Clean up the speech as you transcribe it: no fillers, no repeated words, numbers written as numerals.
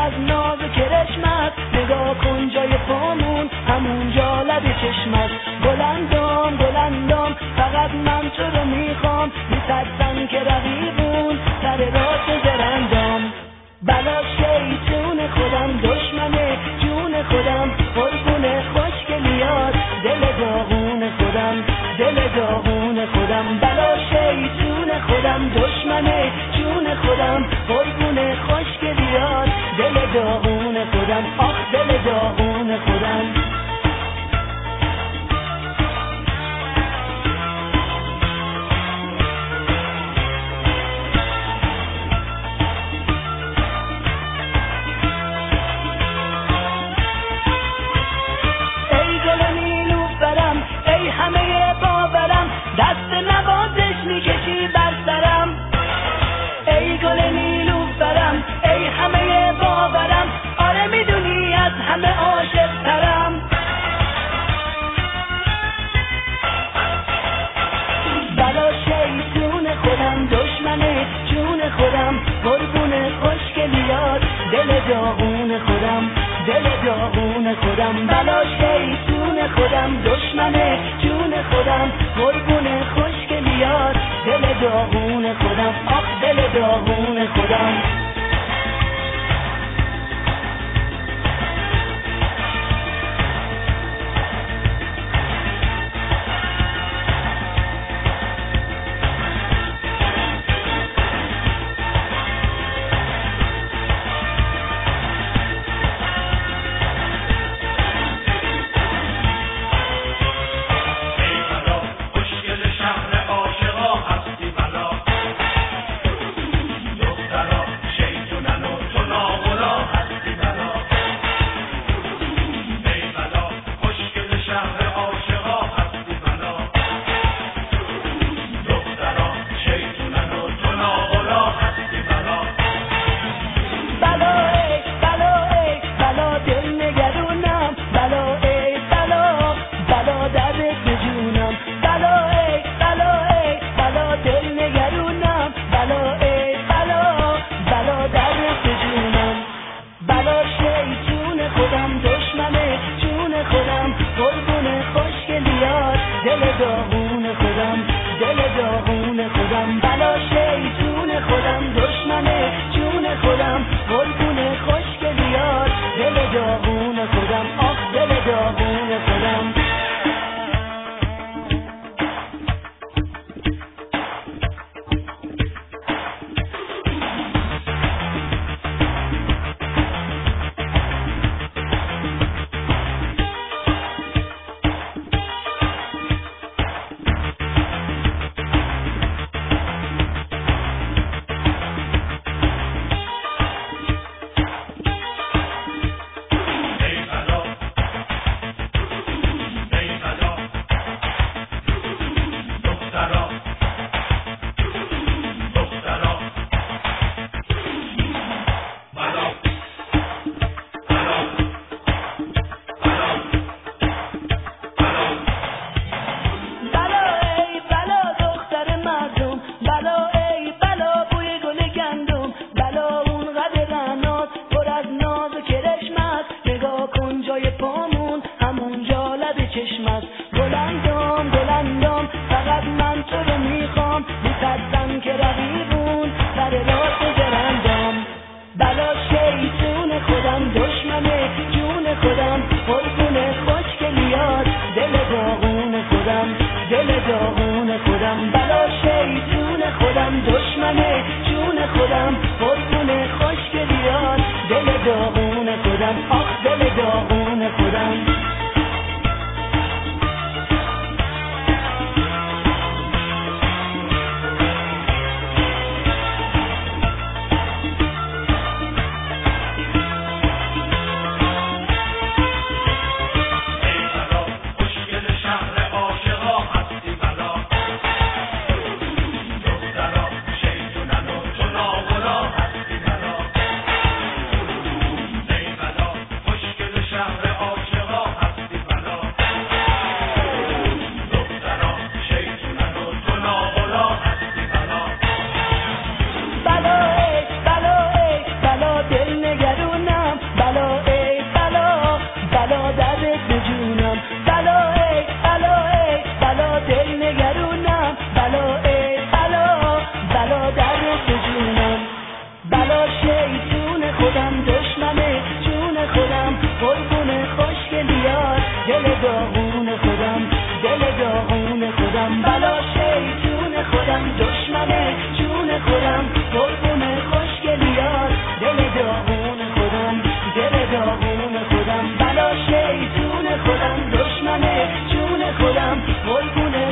از ناز و کرشمت، نگاه کن جای پامون همونجا لب چشمت. بلندم بلندم فقط من تو رو میخوام، میترسم که رقیبون سر راست زرندم. بلا شیطون خودم دشمنه جون خودم، قربون خوشگلیات دل داغون خودم، دل داغون خودم. بلا شیطون خودم دشمنه جون خودم، قربون خوشگلیات دل داغون خودم، آخ دل داغون خودم. دست نوازش میکشی بر سرم، ای گل نیلوفرم، ای همه باورم، آره میدونی از همه عاشق ترم. بلا شیطون خودم دشمنه جون خودم، قربون خوشگلیات دل داغون خودم، دل داغون خودم. بلا شیطون خودم دشمنه جون خودم، قربون خوشگلیات دل داغون خودم، آخ دل داغون خودم. شهر عاشقا ای نگرونم بلا ای بلا در رفت جونم بلا شیطون خودم دشمنه جون خودم قربون خوشگلیات دل داغون خودم بلا شیطون خودم دشمنه جون خودم قربون خوشگلیات دل داغون خودم بلا شیطون خودم دشمنه جون خودم قربون